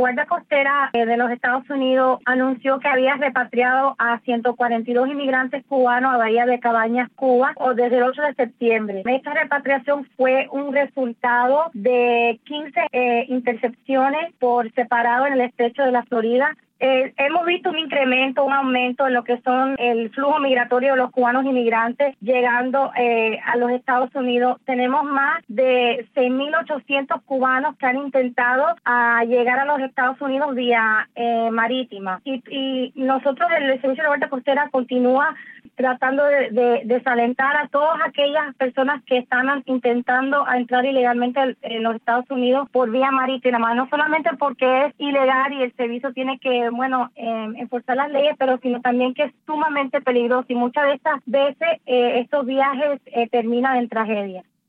Guardia Costera de los Estados Unidos anunció que había repatriado a 142 inmigrantes cubanos a Bahía de Cabañas, Cuba, desde el 8 de septiembre. Esta repatriación fue un resultado de 15 intercepciones por separado en el estrecho de la Florida. Hemos visto un aumento en lo que son el flujo migratorio de los cubanos inmigrantes llegando a los Estados Unidos. Tenemos más de 6.800 cubanos que han intentado llegar a los Estados Unidos vía marítima. Y nosotros, el Servicio de Guardia Costera, continúa tratando de desalentar a todas aquellas personas que están intentando entrar ilegalmente en los Estados Unidos por vía marítima, no solamente porque es ilegal y el servicio tiene que, enforzar las leyes, pero sino también que es sumamente peligroso y muchas de estas veces estos viajes terminan en tragedia.